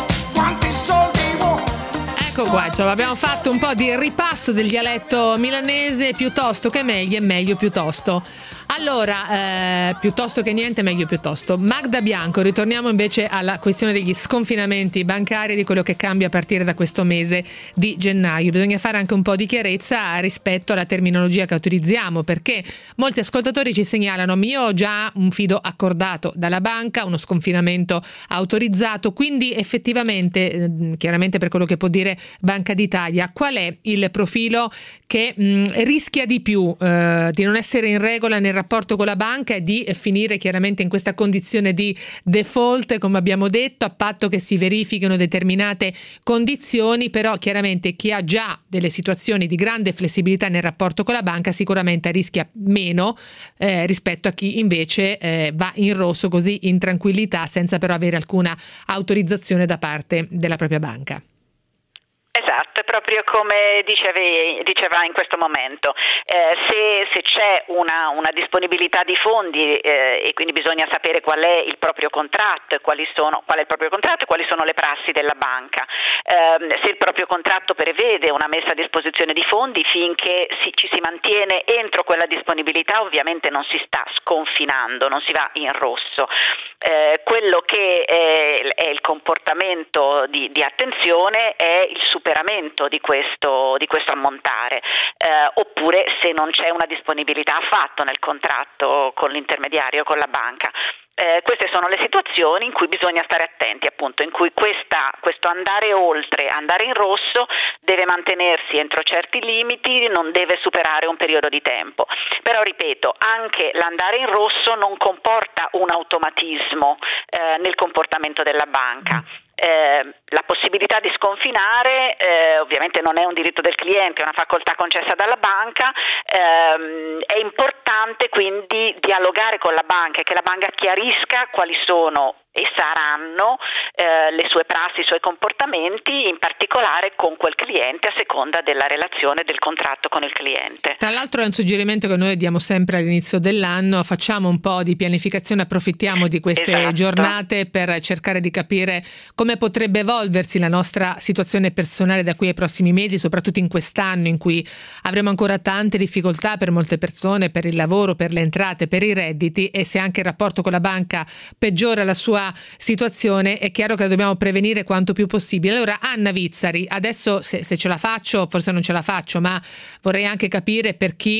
Ecco qua, insomma, abbiamo fatto un po' di ripasso del dialetto milanese. Piuttosto che meglio e meglio piuttosto. Allora, piuttosto che niente, meglio piuttosto. Magda Bianco, ritorniamo invece alla questione degli sconfinamenti bancari, di quello che cambia a partire da questo mese di gennaio. Bisogna fare anche un po' di chiarezza rispetto alla terminologia che utilizziamo, perché molti ascoltatori ci segnalano: io ho già un fido accordato dalla banca, uno sconfinamento autorizzato, quindi effettivamente, chiaramente per quello che può dire Banca d'Italia, qual è il profilo che rischia di più di non essere in regola nel rapporto con la banca e di finire chiaramente in questa condizione di default, come abbiamo detto, a patto che si verifichino determinate condizioni. Però chiaramente chi ha già delle situazioni di grande flessibilità nel rapporto con la banca sicuramente rischia meno rispetto a chi invece va in rosso così in tranquillità, senza però avere alcuna autorizzazione da parte della propria banca. Esatto, è proprio come diceva in questo momento, se c'è una disponibilità di fondi e quindi bisogna sapere qual è il proprio contratto, qual è il proprio contratto e quali sono le prassi della banca. Se il proprio contratto prevede una messa a disposizione di fondi, finché ci si mantiene entro quella disponibilità, ovviamente non si sta sconfinando, non si va in rosso. Quello che che è il comportamento di attenzione, è il superamento di questo ammontare, oppure se non c'è una disponibilità affatto nel contratto con l'intermediario, con la banca. Queste sono le situazioni in cui bisogna stare attenti, appunto, in cui questo andare oltre, andare in rosso, deve mantenersi entro certi limiti, non deve superare un periodo di tempo. Però ripeto, anche l'andare in rosso non comporta un automatismo nel comportamento della banca. La possibilità di sconfinare ovviamente non è un diritto del cliente, è una facoltà concessa dalla banca. È importante quindi dialogare con la banca e che la banca chiarisca quali sono e saranno le sue prassi, i suoi comportamenti, in particolare con quel cliente, a seconda della relazione del contratto con il cliente. Tra l'altro è un suggerimento che noi diamo sempre all'inizio dell'anno: facciamo un po' di pianificazione, approfittiamo di queste giornate per cercare di capire come potrebbe evolversi la nostra situazione personale da qui ai prossimi mesi, soprattutto in quest'anno in cui avremo ancora tante difficoltà per molte persone, per il lavoro, per le entrate, per i redditi, e se anche il rapporto con la banca peggiora la sua situazione, è chiaro che la dobbiamo prevenire quanto più possibile. Allora, Anna Vizzari, adesso se ce la faccio, forse non ce la faccio, ma vorrei anche capire per chi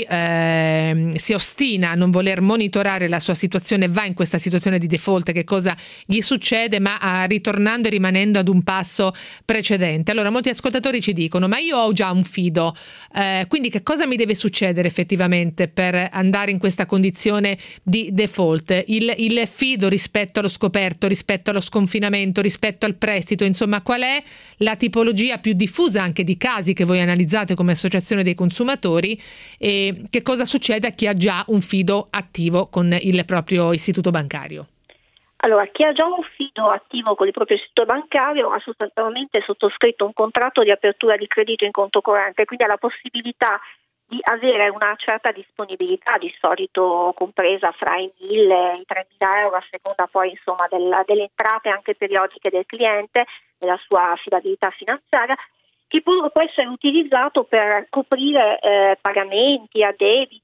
si ostina a non voler monitorare la sua situazione, va in questa situazione di default, che cosa gli succede, ma ritornando e rimanendo ad un passo precedente. Allora, molti ascoltatori ci dicono: ma io ho già un fido, quindi che cosa mi deve succedere effettivamente per andare in questa condizione di default? Il fido rispetto allo scoperto, rispetto allo sconfinamento, rispetto al prestito, insomma, qual è la tipologia più diffusa anche di casi che voi analizzate come associazione dei consumatori, e che cosa succede a chi ha già un fido attivo con il proprio istituto bancario? Allora, chi ha già un fido attivo con il proprio istituto bancario ha sostanzialmente sottoscritto un contratto di apertura di credito in conto corrente, quindi ha la possibilità di avere una certa disponibilità, di solito compresa fra i 1.000 e i 3.000 euro, a seconda poi insomma delle entrate anche periodiche del cliente, della sua affidabilità finanziaria, che può essere utilizzato per coprire pagamenti, addebiti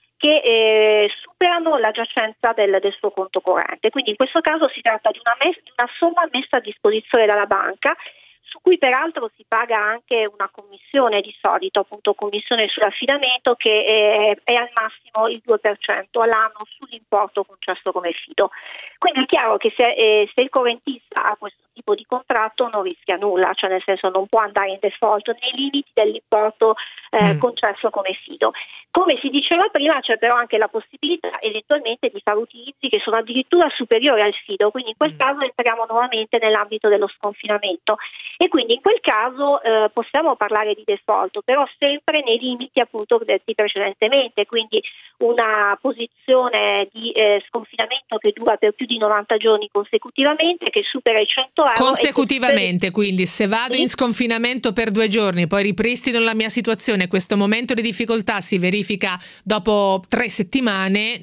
che superano la giacenza del suo conto corrente. Quindi in questo caso si tratta di una somma messa a disposizione dalla banca, su cui peraltro si paga anche una commissione, di solito appunto commissione sull'affidamento, che è al massimo il 2% all'anno sull'importo concesso come fido. Quindi è chiaro che se il correntista ha questo tipo di contratto non rischia nulla, cioè nel senso non può andare in default nei limiti dell'importo concesso come fido. Come si diceva prima, c'è però anche la possibilità eventualmente di fare utilizzi che sono addirittura superiori al fido, quindi in quel caso entriamo nuovamente nell'ambito dello sconfinamento, e quindi in quel caso possiamo parlare di default, però sempre nei limiti appunto detti precedentemente, quindi una posizione di sconfinamento che dura per più di 90 giorni consecutivamente, che supera i 100 euro. Consecutivamente, quindi se vado in sconfinamento per 2 giorni, poi ripristino la mia situazione, questo momento di difficoltà si verifica dopo 3 settimane,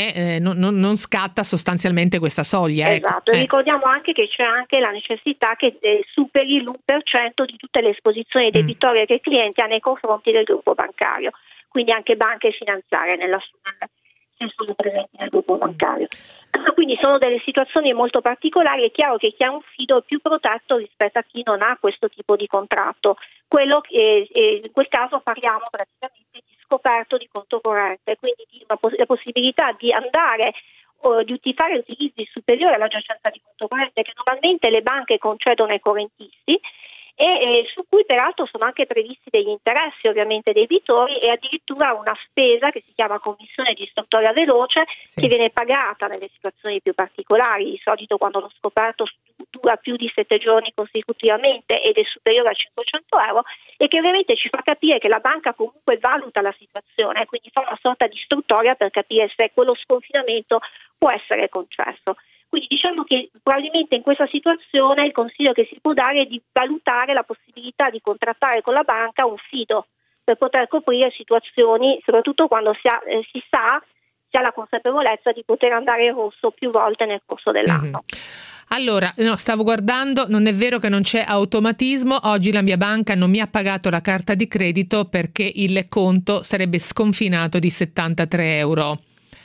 non scatta sostanzialmente questa soglia. Esatto, e ricordiamo anche che c'è anche la necessità che superi l'1% di tutte le esposizioni debitorie che il cliente ha nei confronti del gruppo bancario, quindi anche banche finanziarie se sono presenti nel gruppo bancario. Quindi sono delle situazioni molto particolari. È chiaro che chi ha un fido è più protetto rispetto a chi non ha questo tipo di contratto. In quel caso parliamo praticamente di scoperto di conto corrente, quindi di la possibilità di andare o di fare utilizzi superiori alla giacenza di conto corrente che normalmente le banche concedono ai correntisti, e su cui peraltro sono anche previsti degli interessi ovviamente dei debitori, e addirittura una spesa che si chiama commissione di istruttoria veloce, che viene pagata nelle situazioni più particolari, di solito quando lo scoperto dura più di 7 giorni consecutivamente ed è superiore a 500 euro, e che ovviamente ci fa capire che la banca comunque valuta la situazione, quindi fa una sorta di istruttoria per capire se quello sconfinamento può essere concesso. Quindi diciamo che probabilmente in questa situazione il consiglio che si può dare è di valutare la possibilità di contrattare con la banca un fido per poter coprire situazioni, soprattutto quando si ha la consapevolezza di poter andare in rosso più volte nel corso dell'anno. Allora, stavo guardando, non è vero che non c'è automatismo. Oggi la mia banca non mi ha pagato la carta di credito perché il conto sarebbe sconfinato di 73 euro.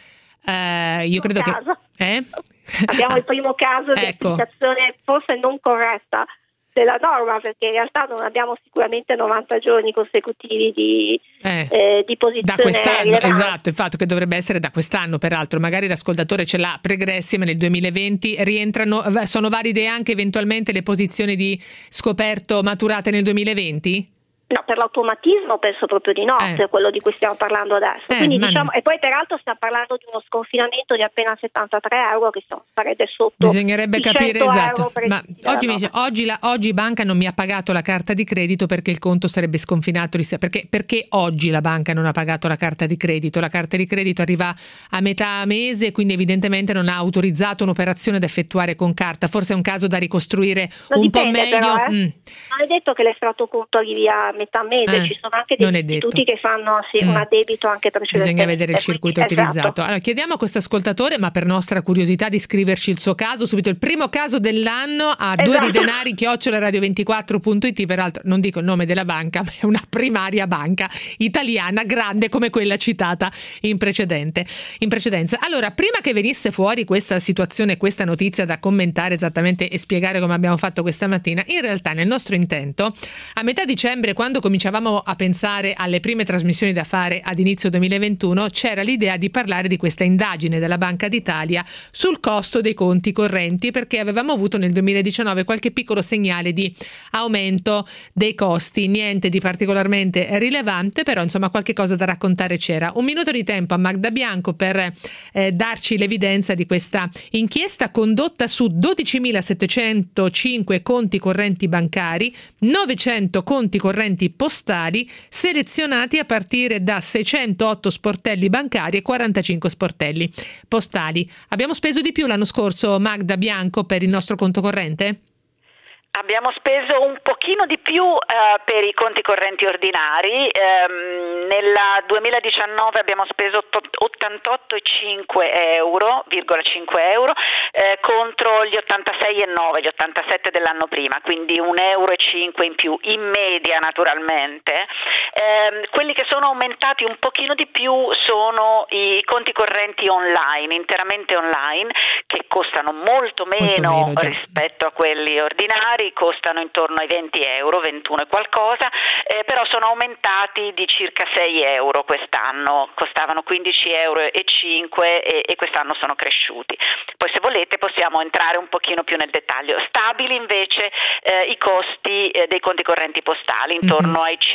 Io credo caso. che... Abbiamo il primo caso di applicazione forse non corretta della norma, perché in realtà non abbiamo sicuramente 90 giorni consecutivi di posizione da quest'anno, rilevante. esatto, il fatto che dovrebbe essere da quest'anno, peraltro magari l'ascoltatore ce l'ha pregressa, nel 2020 sono valide anche eventualmente le posizioni di scoperto maturate nel 2020? No, per l'automatismo penso proprio di no, per quello di cui stiamo parlando adesso. Quindi e poi peraltro stiamo parlando di uno sconfinamento di appena 73 euro, che sarebbe sotto. Bisognerebbe capire esatto. Ma oggi mi dice, oggi banca non mi ha pagato la carta di credito perché il conto sarebbe sconfinato. Perché oggi la banca non ha pagato la carta di credito? La carta di credito arriva a metà mese, quindi evidentemente non ha autorizzato un'operazione da effettuare con carta. Forse è un caso da ricostruire un po' meglio. Però, non è detto che l'estratto conto arrivi a metà mese, ci sono anche degli istituti che fanno un addebito anche precedentemente. Bisogna vedere il circuito utilizzato. Allora, chiediamo a questo ascoltatore, ma per nostra curiosità, di scriverci il suo caso, subito il primo caso dell'anno a 2 di denari @radio24.it. Peraltro non dico il nome della banca, ma è una primaria banca italiana grande come quella citata in precedenza. Allora, prima che venisse fuori questa situazione, questa notizia da commentare esattamente e spiegare come abbiamo fatto questa mattina, in realtà nel nostro intento a metà dicembre, quando cominciavamo a pensare alle prime trasmissioni da fare ad inizio 2021, c'era l'idea di parlare di questa indagine della Banca d'Italia sul costo dei conti correnti, perché avevamo avuto nel 2019 qualche piccolo segnale di aumento dei costi, niente di particolarmente rilevante, però insomma qualche cosa da raccontare c'era. Un minuto di tempo a Magda Bianco per darci l'evidenza di questa inchiesta condotta su 12.705 conti correnti bancari, 900 conti correnti postali, selezionati a partire da 608 sportelli bancari e 45 sportelli postali. Abbiamo speso di più l'anno scorso, Magda Bianco, per il nostro conto corrente? Abbiamo speso un pochino di più per i conti correnti ordinari. Nel 2019 abbiamo speso 88,5 euro contro gli 86,9, gli 87 dell'anno prima, quindi 1,5 euro in più in media, naturalmente. Quelli che sono aumentati un pochino di più sono i conti correnti online, interamente online, che costano molto meno rispetto a quelli ordinari. Costano intorno ai 20 euro, 21 e qualcosa, però sono aumentati di circa 6 euro quest'anno, costavano 15,5 euro e quest'anno sono cresciuti. Poi se volete possiamo entrare un pochino più nel dettaglio. Stabili invece i costi dei conti correnti postali, intorno ai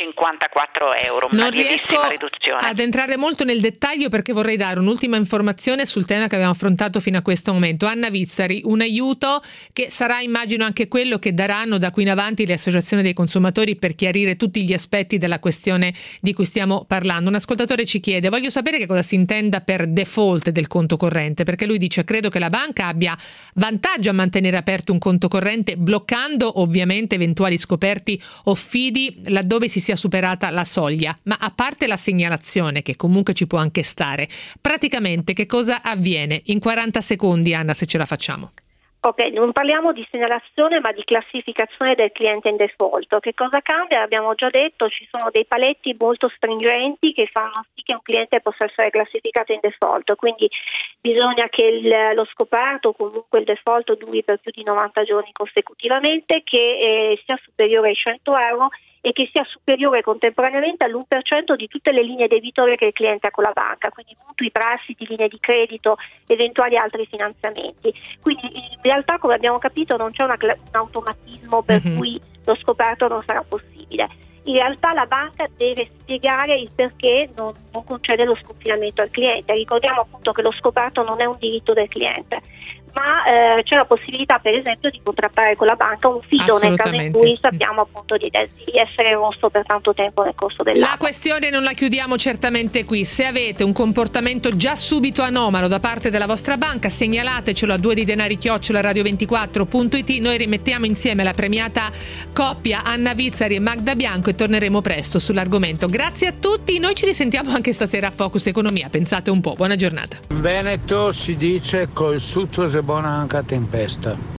54 euro, una lievissima riduzione. Ad entrare molto nel dettaglio perché vorrei dare un'ultima informazione sul tema che abbiamo affrontato fino a questo momento. Anna Vizzari, un aiuto che sarà, immagino, anche quello che daranno da qui in avanti le associazioni dei consumatori per chiarire tutti gli aspetti della questione di cui stiamo parlando. Un ascoltatore ci chiede: voglio sapere che cosa si intenda per default del conto corrente, perché lui dice: credo che la banca abbia vantaggio a mantenere aperto un conto corrente, bloccando ovviamente eventuali scoperti o fidi laddove si sia superata la soglia, ma a parte la segnalazione, che comunque ci può anche stare, praticamente che cosa avviene? In 40 secondi, Anna, se ce la facciamo. Ok, non parliamo di segnalazione ma di classificazione del cliente in default. Che cosa cambia? Abbiamo già detto, ci sono dei paletti molto stringenti che fanno sì che un cliente possa essere classificato in default, quindi bisogna che lo scoperto o comunque il default duri per più di 90 giorni consecutivamente, che sia superiore ai 100 euro e che sia superiore contemporaneamente all'1% di tutte le linee debitorie che il cliente ha con la banca, quindi mutui, prestiti, linee di credito, eventuali altri finanziamenti. Quindi in realtà, come abbiamo capito, non c'è un automatismo per cui lo scoperto non sarà possibile. In realtà la banca deve spiegare il perché non concede lo sconfinamento al cliente. Ricordiamo appunto che lo scoperto non è un diritto del cliente, ma c'è la possibilità per esempio di contrattare con la banca un fido nel caso in cui sappiamo appunto di essere rosso per tanto tempo nel corso dell'anno. La questione non la chiudiamo certamente qui. Se avete un comportamento già subito anomalo da parte della vostra banca, segnalatecelo a 2 di denari @radio24.it. Noi rimettiamo insieme la premiata coppia Anna Vizzari e Magda Bianco e torneremo presto sull'argomento. Grazie a tutti, noi ci risentiamo anche stasera a Focus Economia, pensate un po'. Buona giornata. In Veneto si dice col sutto se buona anche a tempesta.